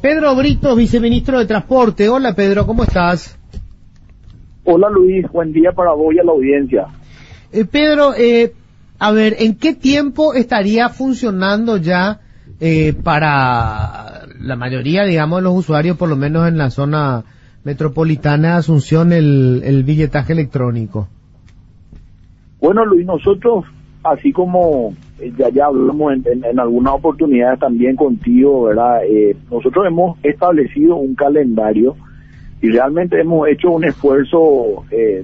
Pedro Brito, viceministro de Transporte. Hola Pedro, ¿cómo estás? Hola Luis, buen día para vos y a la audiencia. Pedro, a ver, ¿en qué tiempo estaría funcionando ya para la mayoría, digamos, de los usuarios, por lo menos en la zona metropolitana de Asunción, el billetaje electrónico? Bueno Luis, nosotros, así como ya hablamos en algunas oportunidades también contigo, ¿verdad? Nosotros hemos establecido un calendario y realmente hemos hecho un esfuerzo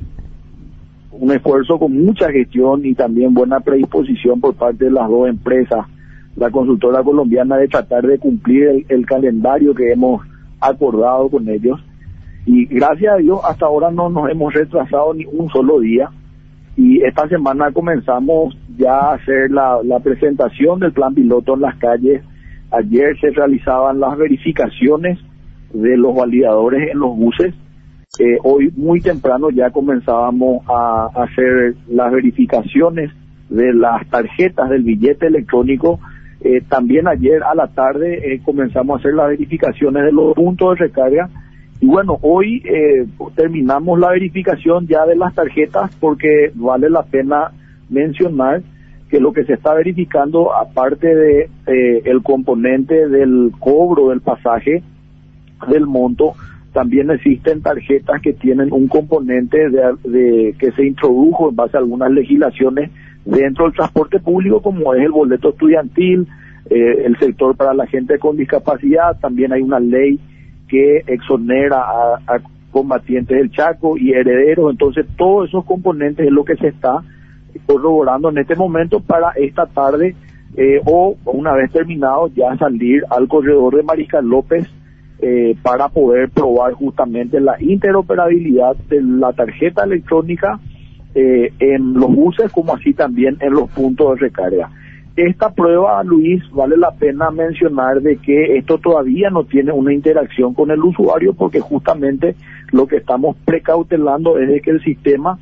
con mucha gestión y también buena predisposición por parte de las dos empresas, la consultora colombiana, de tratar de cumplir el calendario que hemos acordado con ellos. Y gracias a Dios hasta ahora no nos hemos retrasado ni un solo día. Y esta semana comenzamos ya a hacer la presentación del plan piloto en las calles. Ayer se realizaban las verificaciones de los validadores en los buses. Hoy muy temprano ya comenzábamos a hacer las verificaciones de las tarjetas del billete electrónico. También ayer a la tarde comenzamos a hacer las verificaciones de los puntos de recarga. Y bueno, hoy terminamos la verificación ya de las tarjetas, porque vale la pena mencionar que lo que se está verificando, aparte de el componente del cobro del pasaje, del monto, también existen tarjetas que tienen un componente de que se introdujo en base a algunas legislaciones dentro del transporte público, como es el boleto estudiantil, el sector para la gente con discapacidad. También hay una ley que exonera a combatientes del Chaco y herederos. Entonces todos esos componentes es lo que se está corroborando en este momento para esta tarde, o una vez terminado ya salir al corredor de Mariscal López para poder probar justamente la interoperabilidad de la tarjeta electrónica en los buses, como así también en los puntos de recarga. Esta prueba, Luis, vale la pena mencionar de que esto todavía no tiene una interacción con el usuario, porque justamente lo que estamos precautelando es de que el sistema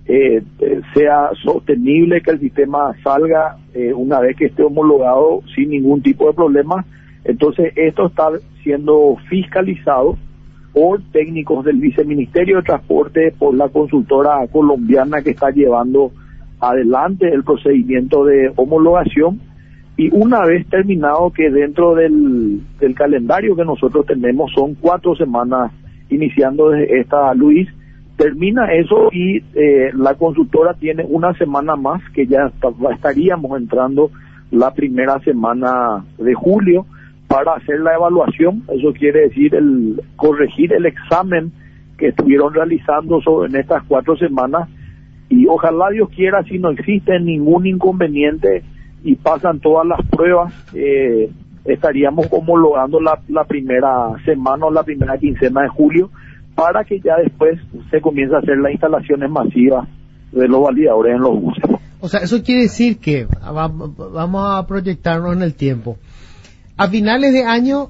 sea sostenible, que el sistema salga una vez que esté homologado sin ningún tipo de problema. Entonces esto está siendo fiscalizado por técnicos del Viceministerio de Transporte, por la consultora colombiana que está llevando adelante el procedimiento de homologación. Y una vez terminado, que dentro del calendario que nosotros tenemos son 4 semanas iniciando desde esta, Luis, termina eso y la consultora tiene una semana más, que ya estaríamos entrando la primera semana de julio para hacer la evaluación. Eso quiere decir corregir el examen que estuvieron realizando en estas 4 semanas. Y ojalá Dios quiera, si no existe ningún inconveniente y pasan todas las pruebas, estaríamos homologando la primera semana o la primera quincena de julio, para que ya después se comience a hacer las instalaciones masivas de los validadores en los buses. O sea, eso quiere decir que, vamos a proyectarnos en el tiempo, a finales de año,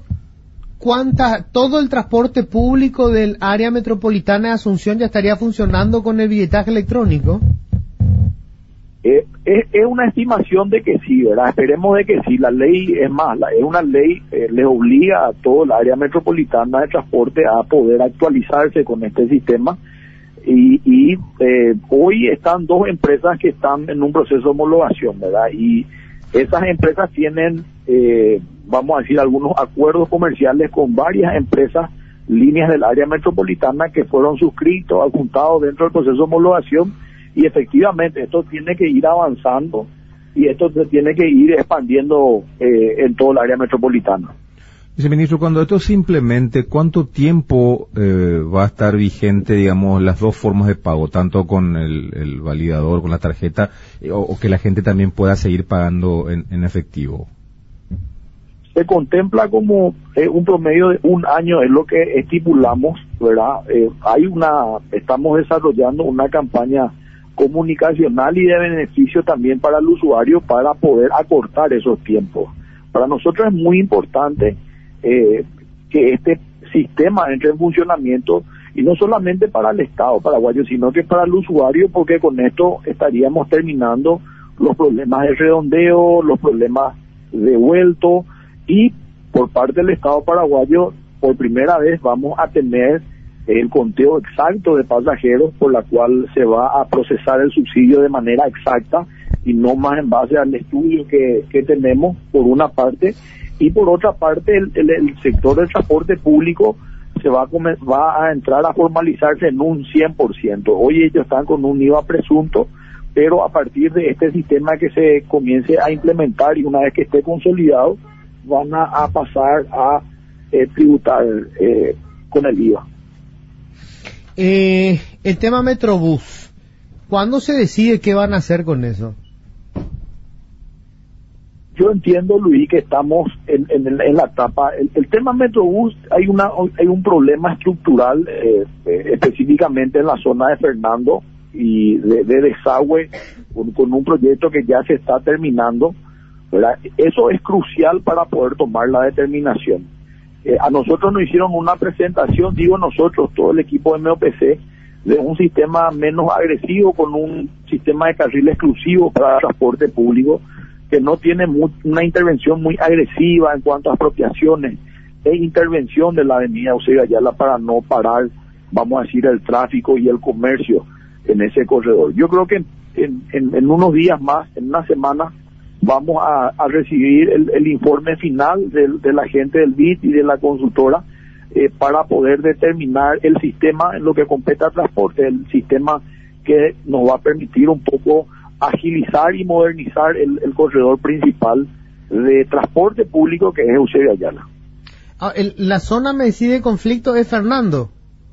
todo el transporte público del área metropolitana de Asunción ya estaría funcionando con el billetaje electrónico. Es una estimación de que sí, ¿verdad? Esperemos de que sí. La ley, es una ley, les obliga a todo el área metropolitana de transporte a poder actualizarse con este sistema. Y hoy están 2 empresas que están en un proceso de homologación, ¿verdad? Y esas empresas tienen, vamos a decir, algunos acuerdos comerciales con varias empresas, líneas del área metropolitana, que fueron suscritos, adjuntados dentro del proceso de homologación. Y efectivamente esto tiene que ir avanzando y esto se tiene que ir expandiendo en todo el área metropolitana. Viceministro, cuando esto se implemente, ¿cuánto tiempo va a estar vigente, digamos, las dos formas de pago, tanto con el validador, con la tarjeta, o que la gente también pueda seguir pagando en efectivo? Se contempla como un promedio de 1 año, es lo que estipulamos, ¿verdad? Estamos desarrollando una campaña comunicacional y de beneficio también para el usuario, para poder acortar esos tiempos. Para nosotros es muy importante que este sistema entre en funcionamiento, y no solamente para el Estado paraguayo, sino que para el usuario, porque con esto estaríamos terminando los problemas de redondeo, los problemas de vuelto, y por parte del Estado paraguayo por primera vez vamos a tener el conteo exacto de pasajeros, por la cual se va a procesar el subsidio de manera exacta y no más en base al estudio que tenemos, por una parte, y por otra parte el sector del transporte público se va a entrar a formalizarse en un 100%. Hoy ellos están con un IVA presunto, pero a partir de este sistema que se comience a implementar y una vez que esté consolidado, van a pasar a tributar con el IVA. El tema Metrobús, ¿cuándo se decide qué van a hacer con eso? Yo entiendo, Luis, que estamos en la etapa. El tema Metrobús, hay un problema estructural, específicamente en la zona de Fernando y de desagüe, con un proyecto que ya se está terminando, ¿verdad? Eso es crucial para poder tomar la determinación. A nosotros nos hicieron una presentación, digo nosotros, todo el equipo de MOPC, de un sistema menos agresivo, con un sistema de carril exclusivo para el transporte público, que no tiene una intervención muy agresiva en cuanto a expropiaciones e intervención de la avenida Eusebio Ayala para no parar, vamos a decir, el tráfico y el comercio en ese corredor. Yo creo que en unos días más, en una semana, vamos a recibir el informe final de la gente del BID y de la consultora para poder determinar el sistema en lo que compete al transporte, el sistema que nos va a permitir un poco agilizar y modernizar el corredor principal de transporte público, que es Eusebio Ayala. La zona me decide conflicto es Fernando.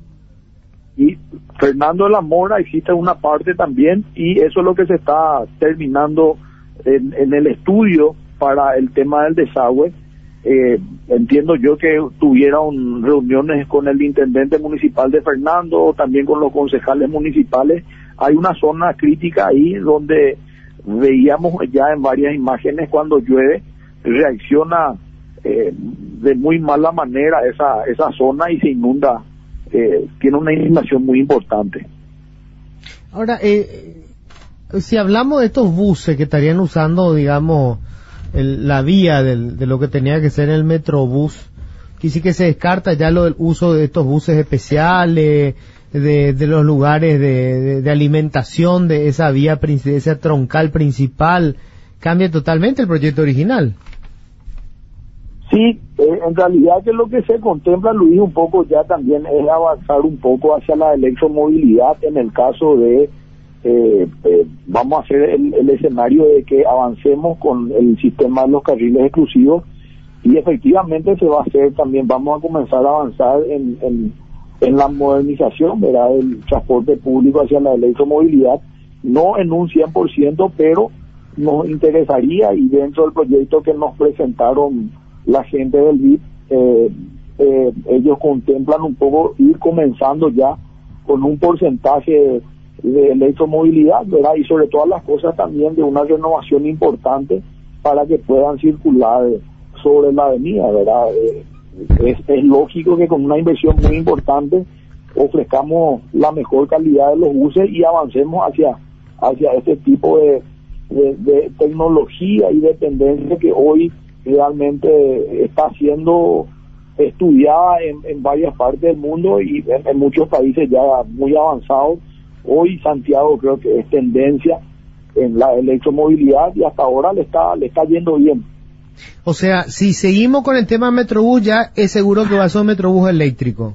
Y Fernando de la Mora existe una parte también, y eso es lo que se está terminando en el estudio para el tema del desagüe. Entiendo yo que tuvieron reuniones con el intendente municipal de Fernando, también con los concejales municipales. Hay una zona crítica ahí donde veíamos ya en varias imágenes, cuando llueve reacciona de muy mala manera esa zona y se inunda, tiene una inundación muy importante. Ahora, si hablamos de estos buses que estarían usando, digamos, la vía de lo que tenía que ser el Metrobús, que sí que se descarta ya lo del uso de estos buses especiales, de los lugares de alimentación de esa vía, de esa troncal principal, cambia totalmente el proyecto original. Sí, en realidad que lo que se contempla, Luis, un poco ya también es avanzar un poco hacia la electromovilidad, en el caso de vamos a hacer el escenario de que avancemos con el sistema de los carriles exclusivos, y efectivamente se va a hacer también, vamos a comenzar a avanzar en la modernización, ¿verdad?, del transporte público hacia la electromovilidad, no en un 100%, pero nos interesaría, y dentro del proyecto que nos presentaron la gente del BID, ellos contemplan un poco ir comenzando ya con un porcentaje de electromovilidad, ¿verdad?, y sobre todas las cosas también de una renovación importante para que puedan circular sobre la avenida, ¿verdad? Es lógico que con una inversión muy importante ofrezcamos la mejor calidad de los buses y avancemos hacia este tipo de tecnología y de tendencia que hoy realmente está siendo estudiada en varias partes del mundo y en muchos países ya muy avanzados. Hoy Santiago creo que es tendencia en la electromovilidad y hasta ahora le está yendo bien. O sea, si seguimos con el tema Metrobús, ya es seguro que va a ser un Metrobús eléctrico.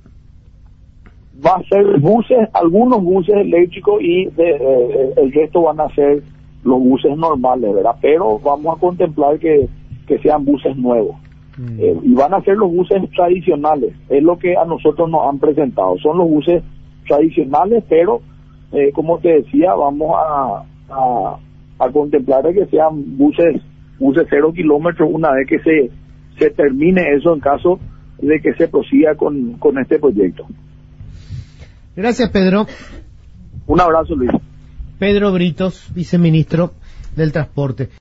Va a ser buses, algunos buses eléctricos, y el resto van a ser los buses normales, ¿verdad? Pero vamos a contemplar que sean buses nuevos. Y van a ser los buses tradicionales, es lo que a nosotros nos han presentado. Son los buses tradicionales, pero como te decía, vamos a contemplar que sean buses 0 kilómetros una vez que se termine eso, en caso de que se prosiga con este proyecto. Gracias, Pedro. Un abrazo, Luis. Pedro Britos, viceministro del Transporte.